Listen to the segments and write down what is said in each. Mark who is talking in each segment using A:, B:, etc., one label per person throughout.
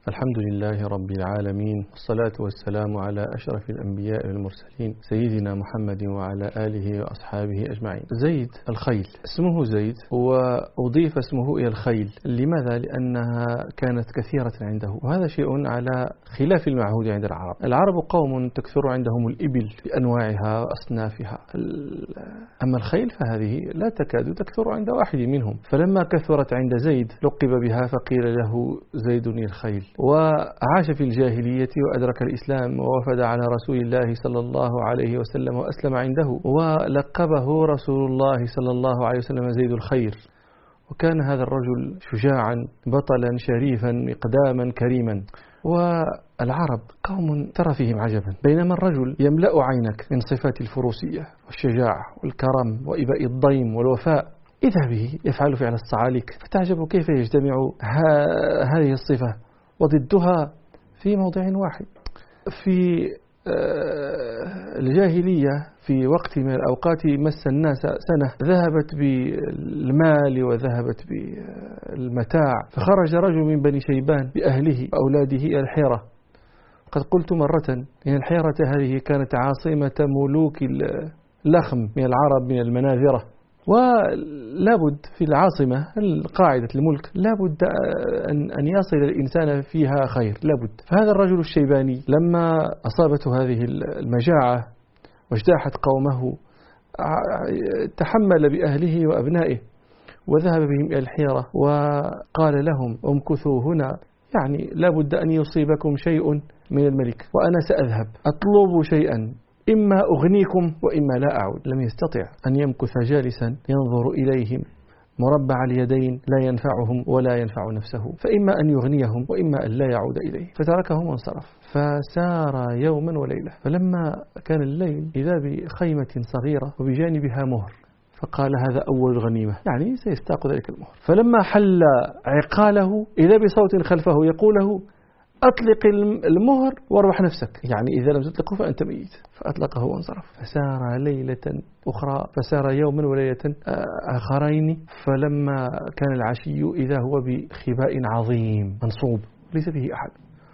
A: الحمد لله رب العالمين، والصلاة والسلام على أشرف الأنبياء والمرسلين سيدنا محمد وعلى آله وأصحابه أجمعين. زيد الخيل، اسمه زيد وأضيف اسمه إلى الخيل. لماذا؟ لأنها كانت كثيرة عنده، وهذا شيء على خلاف المعهود عند العرب. العرب قوم تكثر عندهم الإبل بأنواعها وأصنافها، أما الخيل فهذه لا تكاد تكثر عند واحد منهم. فلما كثرت عند زيد لقب بها فقيل له زيد الخيل. وعاش في الجاهلية وأدرك الإسلام ووفد على رسول الله صلى الله عليه وسلم وأسلم عنده، ولقبه رسول الله صلى الله عليه وسلم زيد الخير. وكان هذا الرجل شجاعا بطلا شريفا مقداما كريما. والعرب قوم ترى فيهم عجبا، بينما الرجل يملأ عينك من صفات الفروسية والشجاعة والكرم وإباء الضيم والوفاء، إذا به يفعل فعل الصعاليك، فتعجب كيف يجتمع هذه الصفة وضدها في موضع واحد. في الجاهلية في وقت من الأوقات مس الناس سنة ذهبت بالمال وذهبت بالمتاع، فخرج رجل من بني شيبان بأهله وأولاده إلى الحيرة. قد قلت مرة إن الحيرة هذه كانت عاصمة ملوك اللخم من العرب من المناذرة، ولابد في العاصمة القاعدة الملك لابد أن يصل الإنسان فيها خير، لابد. فهذا الرجل الشيباني لما أصابته هذه المجاعة واجتاحت قومه تحمل بأهله وأبنائه وذهب بهم إلى الحيرة وقال لهم امكثوا هنا، يعني لابد أن يصيبكم شيء من الملك وأنا سأذهب أطلب شيئا، إما أغنيكم وإما لا أعود. لم يستطع أن يمكث جالسا ينظر إليهم مربع اليدين لا ينفعهم ولا ينفع نفسه، فإما أن يغنيهم وإما أن لا يعود إليه، فتركهم وانصرف. فسار يوما وليلة، فلما كان الليل إذا بخيمة صغيرة وبجانبها مهر، فقال هذا أول غنيمة، يعني سيستاق ذلك المهر. فلما حل عقاله إذا بصوت خلفه يقول له أطلق المهر واربح نفسك، يعني إذا لم تطلقه فأنت ميت. فأطلقه وانصرف. فسار ليلة أخرى، فسار يوما وليلة آخرين، فلما كان العشي إذا هو بخباء عظيم منصوب ليس فيه أحد،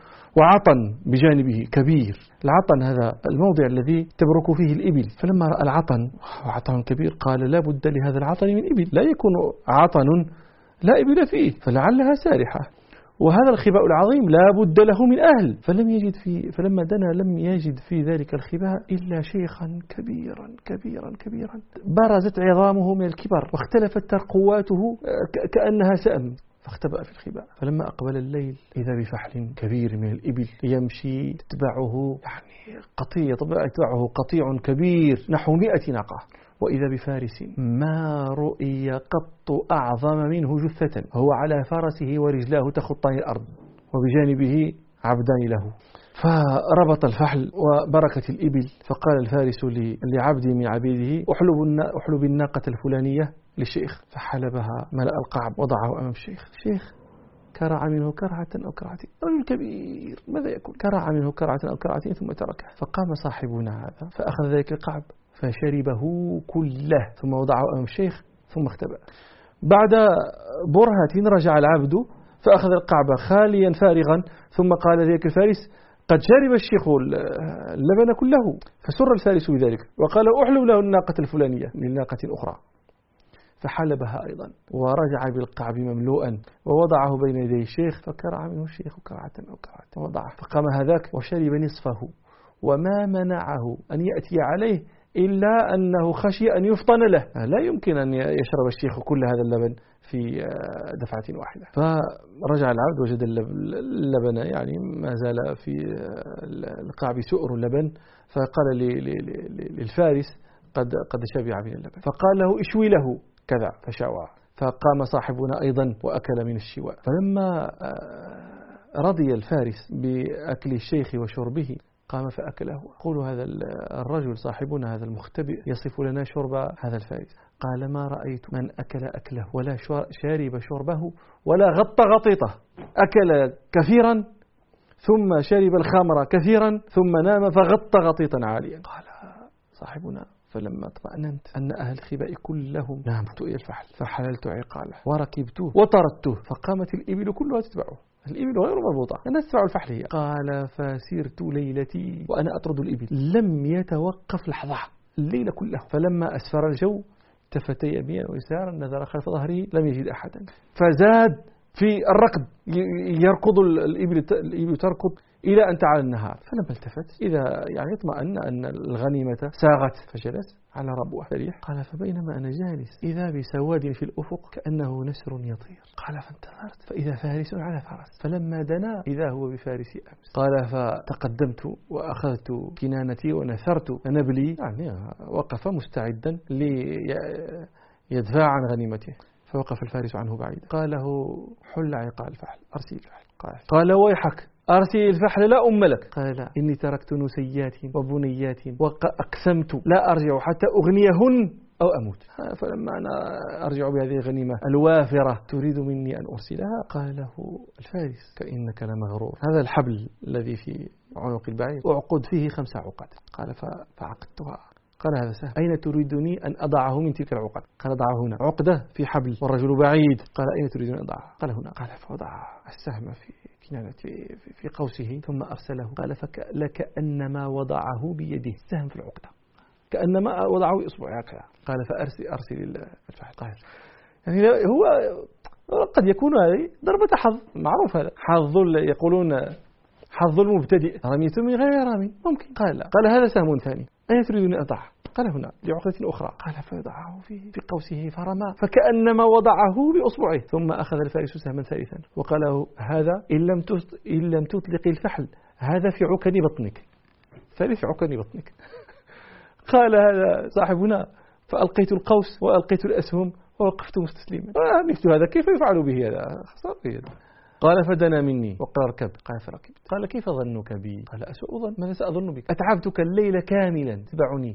A: وعطن بجانبه كبير. العطن هذا الموضع الذي تبرك فيه الإبل. فلما رأى العطن عطن كبير قال لا بد لهذا العطن من إبل، لا يكون عطن لا إبل فيه، فلعلها سارحة، وهذا الخباء العظيم لا بد له من أهل. فلما دنا لم يجد في ذلك الخباء إلا شيخا كبيرا كبيرا كبيرا برزت عظامه من الكبر واختلفت ترقواته كأنها سأم، فاختبأ في الخباء. فلما أقبل الليل إذا بفحل كبير من الإبل يمشي تتبعه، يعني يتبعه قطيع كبير نحو 100 ناقة، وإذا بفارس ما رؤي قط أعظم منه جثة، هو على فرسه ورجلاه تخطان الأرض وبجانبه عبدان له. فربط الفحل وبركت الإبل، فقال الفارس لعبد من عبيده أحلب الناقة الفلانية للشيخ، فحلبها ملأ القعب وضعه أمام الشيخ كرع منه كرعة أو كرعتين، رجل كبير ماذا يكون، كرع منه كرعة أو كرعتين ثم تركه. فقام صاحبنا هذا فأخذ ذلك القعب فشربه كله ثم وضعه أمام الشيخ ثم اختبأ. بعد برهة رجع العبد فأخذ القعب خاليا فارغا، ثم قال ذلك الفارس قد شرب الشيخ اللبن كله. فسر الفارس بذلك وقال أحلب له الناقة الفلانية للناقة أخرى، فحلبها أيضا ورجع بالقعب مملوءا ووضعه بين يدي الشيخ، فكرع منه الشيخ كرعة أو كرعة ووضعه، فقام هذاك وشرب نصفه، وما منعه أن يأتي عليه إلا أنه خشي أن يفطن له، لا يمكن أن يشرب الشيخ كل هذا اللبن في دفعة واحدة. فرجع العبد وجد اللبن يعني ما زال في القعب سؤر اللبن، فقال للفارس قد شبع من اللبن، فقال له اشوي له كذا فشوى. فقام صاحبنا أيضا وأكل من الشواء. فلما رضي الفارس بأكل الشيخ وشربه قام فأكله. قول هذا الرجل صاحبنا هذا المختبئ يصف لنا شرب هذا الفارس، قال ما رأيت من أكل أكله ولا شارب شربه ولا غط غطيطه، أكل كثيرا ثم شرب الخمر كثيرا ثم نام فغط غطيطا عاليا. قال صاحبنا فلما اطمأننت أن أهل الخباء كلهم ناموا إلى الفحل فحللت عقاله وركبته وطردته، فقامت الإبل كلها تتبعه الإبل غير مربوطة، الناس تدفع الفحل هي. قال فسرت ليلتي وأنا أطرد الإبل، لم يتوقف لحظة الليل كله. فلما أسفر الجو التفت يمينا ويسارا، نظر خلف ظهره لم يجد أحدا، فزاد في الركض، يركض الإبل تركض إلى أن تعالى النهار. فلما التفت إذا يعني اطمأن أن الغنيمة ساغت، فجلس على ربوة فريح. قال فبينما أنا جالس إذا بسواد في الأفق كأنه نسر يطير. قال فانتظرت فإذا فارس على فرس، فلما دنا إذا هو بفارس أمس. قال فتقدمت وأخذت كنانتي ونثرت نبلي، يعني وقف مستعدا ليدفع عن غنيمته. فوقف الفارس عنه بعيدا. قال له حل عقال الفحل، أرسل الفحل. قال ويحك أرسل الفحل لا أم لك. قال لا، إني تركت نسيات وبنيات وأقسمت لا أرجع حتى أغنيهن أو أموت. فلما أنا أرجع بهذه الغنيمة الوافرة تريد مني أن أرسلها؟ قال له الفارس كأنك لمغرور، هذا الحبل الذي في عنق البعير أعقد فيه 5 عقد. قال فعقدتها. قال هذا سهل، أين تريدني أن أضعه من تلك العقد؟ قال ضعه هنا، عقدة في حبل والرجل بعيد. قال أين تريدني أن أضعها؟ قال هنا. قال فوضع السهم في قوسه ثم أرسله. قال فلكأنما وضعه بيده، السهم في العقدة كأنما وضعه بإصبعه. قال فأرسل الفحل. قال يعني هو قد يكون هذه ضربة حظ، معروف هذا حظ، يقولون حظ المبتدئ، رميت من غير رامي، ممكن. قال لا. قال هذا سهم ثاني، أين تريدني أضعه؟ قال هنا لعقدة أخرى. قال فوضعه في قوسه فرمى فكأنما وضعه بأصبعه. ثم أخذ الفارس سهما ثالثا وقال له هذا إن لم تطلق الفحل هذا في عكن بطنك، ثالث عكن بطنك. قال هذا صاحبنا، فألقيت القوس وألقيت الأسهم ووقفت مستسلما. مثل هذا كيف يفعل به هذا؟ خسارة. قال فدنا مني وقال اركب. قال فركبت. قال كيف ظنك بي؟ قال أسوء ظن، ماذا سأظن بك؟ أتعبتك الليل كاملا تبعني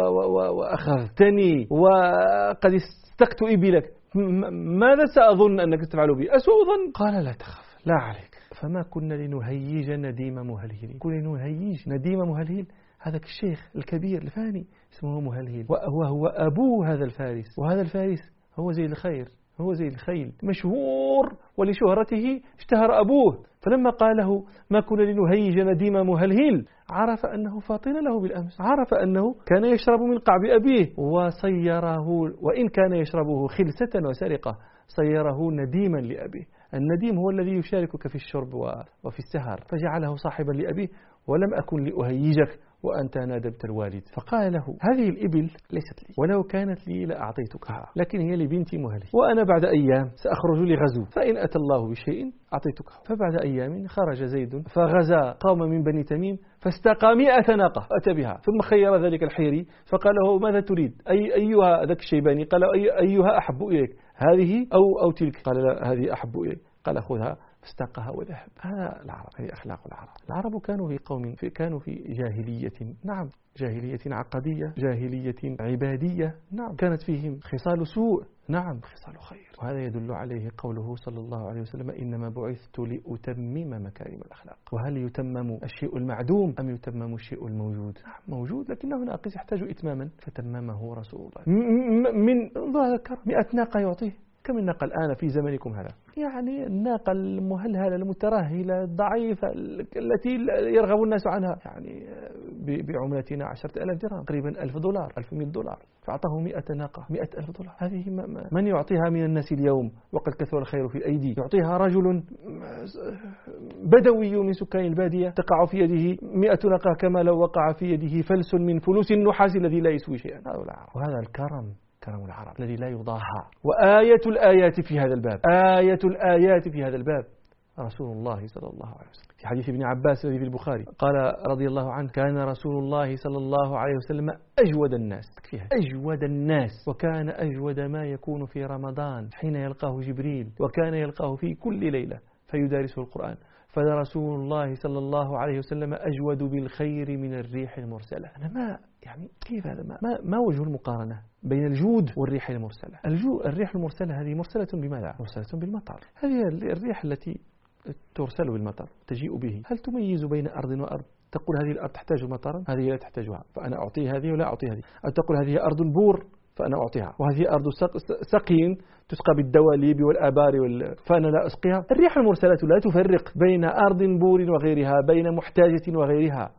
A: وأخذتني وقد استقت إبلك، ماذا سأظن أنك تفعل بي؟ أسوء ظن. قال لا تخف، لا عليك. فما كنا لنهيج نديم مهلهل. كنا لنهيج نديم مهلهل، هذاك الشيخ الكبير الفاني اسمه مهلهل، وهو أبو هذا الفارس، وهذا الفارس هو زي الخير، هو زي الخيل مشهور، ولشهرته اشتهر أبوه. فلما قاله ما كنا لنهيج نديم مهلهل، عرف أنه فاطن له بالأمس، عرف أنه كان يشرب من قعب أبيه وصيره، وإن كان يشربه خلسة وسرقة صيره نديما لأبيه. النديم هو الذي يشاركك في الشرب وفي السهر، فجعله صاحبا لأبيه. ولم أكن لأهيجك وأنت نادبت الوالد. فقال له هذه الإبل ليست لي، ولو كانت لي لأعطيتكها، لكن هي لبنتي مهلي، وأنا بعد أيام سأخرج لغزو، فإن أتى الله بشيء أعطيتكه. فبعد أيام خرج زيد فغزا قوم من بني تميم فاستقى 100 ناقة أتى بها، ثم خير ذلك الحيري فقال له ماذا تريد؟ أيها ذاك الشيباني؟ قال أيها أحب إليك، هذه أو تلك؟ قال لا هذه أحب إليك. قال خذها، فاستقها وذهب. هذا العرب، هذه أخلاق العرب. العرب كانوا في قوم كانوا في جاهلية، نعم، جاهلية عقدية، جاهلية عبادية، نعم، كانت فيهم خصال سوء، نعم، خصال خير. وهذا يدل عليه قوله صلى الله عليه وسلم إنما بعثت لأتمم مكارم الأخلاق. وهل يتمم الشيء المعدوم أم يتمم الشيء الموجود؟ نعم موجود لكنه ناقص يحتاج إتماما، فتممه رسول الله. من ذكر 100 ناقة يعطيه. كم الناقة الآن في زمنكم هذا؟ يعني الناقة المهلهلة المترهلة الضعيفة التي يرغب الناس عنها، يعني بعملتنا 10,000 درهم، تقريبا $1,000 $1,100. فأعطاه 100 ناقة 100,000 دولار. هذه من يعطيها من الناس اليوم وقد كثر الخير في الأيدي؟ يعطيها رجل بدوي من سكان البادية تقع في يده 100 ناقة كما لو وقع في يده فلس من فلوس النحاس الذي لا يسوي شيئا. وهذا الكرم، كرم العرب الذي لا يضاهى. وآية الآيات في هذا الباب، آية الآيات في هذا الباب رسول الله صلى الله عليه وسلم. في حديث ابن عباس الذي في البخاري قال رضي الله عنه كان رسول الله صلى الله عليه وسلم أجود الناس، أجود الناس، وكان أجود ما يكون في رمضان حين يلقاه جبريل، وكان يلقاه في كل ليلة فيدارسه القرآن. فرسول الله صلى الله عليه وسلم أجود بالخير من الريح المرسلة. أنا ما يعني كيف هذا؟ ما وجه المقارنة بين الجود والريح المرسلة؟ الريح المرسلة هذه مرسلة بماذا؟ مرسلة بالمطر. هذه الريح التي ترسل بالمطر تجيء به، هل تميز بين أرض وأرض؟ تقول هذه الأرض تحتاج مطرا، هذه لا تحتاجها، فأنا أعطي هذه ولا أعطي هذه. أو تقول هذه أرض بور فأنا أعطيها، وهذه أرض سقي تسقى بالدواليب والآبار فأنا لا أسقيها. الريح المرسلات لا تفرق بين أرض بور وغيرها، بين محتاجة وغيرها،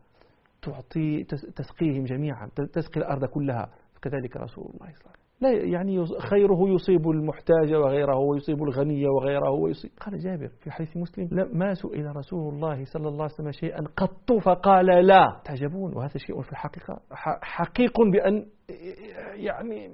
A: تسقيهم جميعا، تسقي الأرض كلها. كذلك رسول الله صلى الله عليه وسلم، لا يعني خيره يصيب المحتاج وغيره، ويصيب الغني وغيره، ويصيب. قال جابر في حديث مسلم: ما سئل رسول الله صلى الله عليه وسلم شيئا قط فقال لا. تعجبون، وهذا شيء في الحقيقة حقيق بأن يعني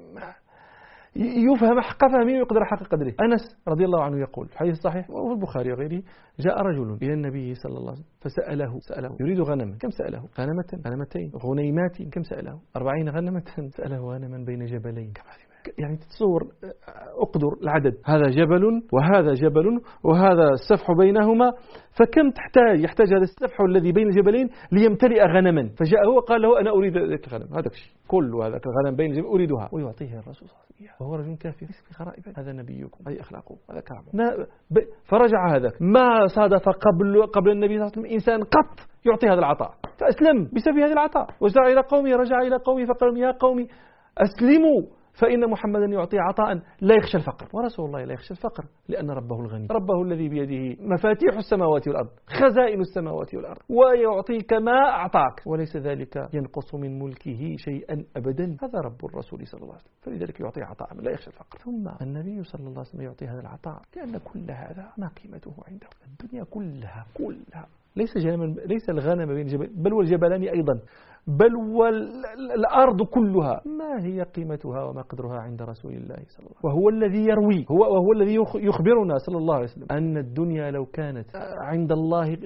A: يفهم حق فهمه ويقدر حق قدره. أنس رضي الله عنه يقول في حديث صحيح وفي البخاري وغيره: جاء رجل إلى النبي صلى الله عليه وسلم فسأله يريد غنما. كم سأله؟ غنمتين غنيمات. كم سأله؟ 40 غنمة. سأله غنما بين جبلين. يعني تتصور، أقدر العدد، هذا جبل وهذا جبل وهذا السفح بينهما، فكم يحتاج هذا السفح الذي بين الجبلين ليمتلئ غنما. فجاء هو قال له: أنا أريد ذلك الغنم، هذا الشيء كل هذا الغنم بين الجبل أريدها، ويعطيه الرسول صلى الله عليه وسلم، وهو رجل كافر في غرائب. هذا نبيكم، هذه أخلاقه، هذا كرامه. فرجع هذا، ما صادف قبل النبي صلى الله عليه وسلم إنسان قط يعطي هذا العطاء، فأسلم بسبب هذا العطاء. وجاء إلى قومه، رجع إلى قومه فقال: يا قوم أسلموا فإن محمدا يعطي عطاء لا يخشى الفقر. ورسول الله لا يخشى الفقر، لأن ربه الغني، ربه الذي بيده مفاتيح السماوات والأرض، خزائن السماوات والأرض، ويعطيك ما أعطاك، وليس ذلك ينقص من ملكه شيئا أبدا. هذا رب الرسول صلى الله عليه وسلم، فلذلك يعطي عطاء لا يخشى الفقر. ثم النبي صلى الله عليه وسلم يعطي هذا العطاء لأن كل هذا ما قيمته عنده. الدنيا كلها ليس الغنم بين الجبل، بل والجبلان أيضا، بل والأرض كلها، ما هي قيمتها وما قدرها عند رسول الله صلى الله عليه وسلم. وهو الذي يروي، وهو الذي يخبرنا صلى الله عليه وسلم أن الدنيا لو كانت عند الله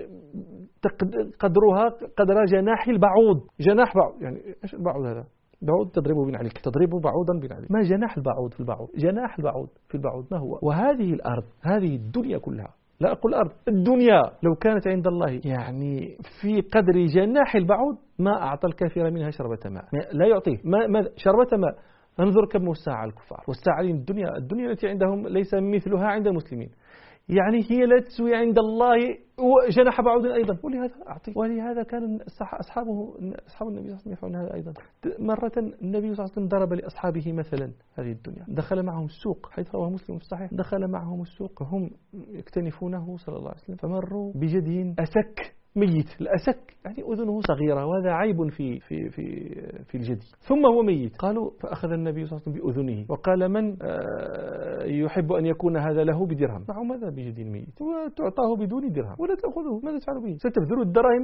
A: قدرها قدر جناح البعوض. جناح بعوض، يعني إيش البعوض هذا؟ بعوض تضربه بين عليك، تضربه بعوضا بين عليك. ما جناح البعوض في البعوض؟ جناح البعوض في البعوض ما هو؟ وهذه الأرض، هذه الدنيا كلها، لا أقول الأرض، الدنيا لو كانت عند الله يعني في قدر جناح البعوض ما أعطى الكافر منها شربة ماء، لا يعطيه ما شربة ماء. انظر كم والساعة الكفار، والساعة الدنيا التي عندهم ليس مثلها عند المسلمين، يعني هي لا تسوي عند الله جناح بعوض أيضا. ولهذا أعطي، ولهذا كان أصحاب النبي صلى الله عليه وسلم يفعلون هذا أيضا. مرة النبي صلى الله عليه وسلم ضرب لأصحابه مثلا هذه الدنيا، دخل معهم السوق، حيث رواه مسلم في الصحيح، دخل معهم السوق وهم يكتنفونه صلى الله عليه وسلم، فمروا بجدي أسك ميت. الأسك يعني أذنه صغيرة، وهذا عيب في الجدي، ثم هو ميت. قالوا، فأخذ النبي صلى الله عليه وسلم بأذنه وقال: من يحب أن يكون هذا له بدرهم؟ معه ماذا بجدي ميت؟ وتعطاه بدون درهم ولا تأخذه، ماذا تفعل به؟ ستبذل الدراهم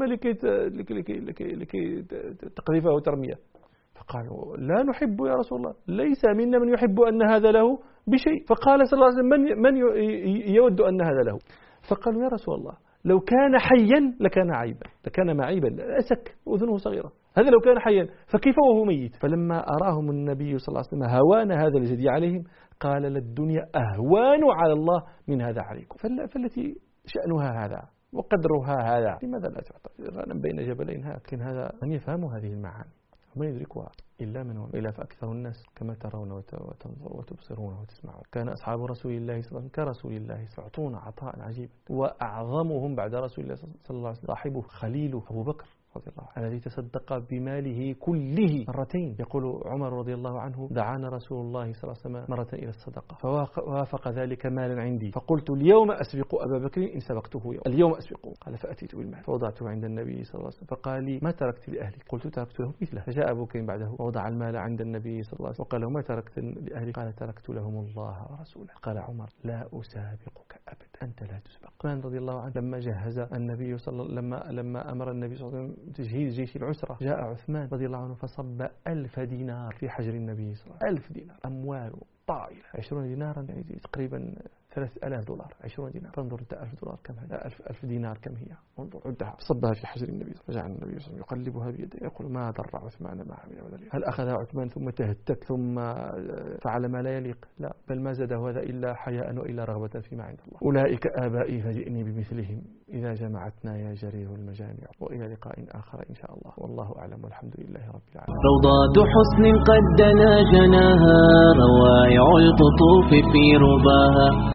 A: لكي تقذفه وترميه. فقالوا: لا نحب يا رسول الله، ليس منا من يحب أن هذا له بشيء. فقال صلى الله عليه وسلم: من يود أن هذا له؟ فقالوا: يا رسول الله، لو كان حيا لكان عيبا، لكان معيبا، أسك أذنه صغيرة، هذا لو كان حيا، فكيف وهو ميت؟ فلما أراهم النبي صلى الله عليه وسلم هوان هذا الجدي عليهم قال: للدنيا أهوان على الله من هذا عليكم. فالتي شأنها هذا وقدرها هذا، لماذا لا تعطى غنم بين جبلين؟ لكن هذا من يفهم هذه المعاني ومن يدركها إلا من هو، إلا فأكثر الناس كما ترون وتنظرون وتبصرون وتسمعون. كان أصحاب رسول الله صلى الله عليه وسلم كرسول الله يعطون عطاء عجيبا، وأعظمهم بعد رسول الله صلى الله عليه وسلم صاحبه خليله أبو بكر رضي الله عنه، الذي تصدق بماله كله مرتين. يقول عمر رضي الله عنه: دعانا رسول الله صلى الله عليه وسلم مرة إلى الصدقة، فوافق ذلك مالا عندي، فقلت: اليوم أسبق أبا بكر إن سبقته يوم، اليوم أسبقه. قال: فأتيت بالمال فوضعته عند النبي صلى الله عليه وسلم، فقال لي: ما تركت لأهلك؟ قلت: تركت لهم مثله. فجاء أبو بكر بعده ووضع المال عند النبي صلى الله عليه وسلم وقال له: ما تركت لأهلك؟ قال: تركت لهم الله ورسوله. قال عمر: لا أسابقك أبدا، أنت لا تسبق. عثمان رضي الله عنه لما جهز النبي لما أمر النبي صلى الله عليه وسلم تجهيز جيش العسرة، جاء عثمان رضي الله عنه فصب 1000 دينار في حجر النبي صلى الله عليه وسلم. 1000 دينار، أموال طائلة. 20 دينارا يعني تقريبا 3000 دولار. 20 دينار، فانظر انت 1000 دولار كم هذا؟ 1000 دينار كم هي؟ انظر عدها. صبها في حجر النبي، فجعل النبي صلى الله عليه وسلم يقلبها بيده يقول: ما ضر عثمان ما عمل ولا لي. هل أخذها عثمان ثم تهتك ثم فعل ما لا يليق؟ لا، بل ما زاده هذا إلا حياء وإلا رغبة فيما عند الله. أولئك آبائي فجئني بمثلهم إذا جمعتنا يا جرير المجامع. وإلى لقاء آخر إن شاء الله، والله أعلم والحمد لله رب العالمين.
B: روضات حسن قد دنا جناها، روائع القطوف في رباها.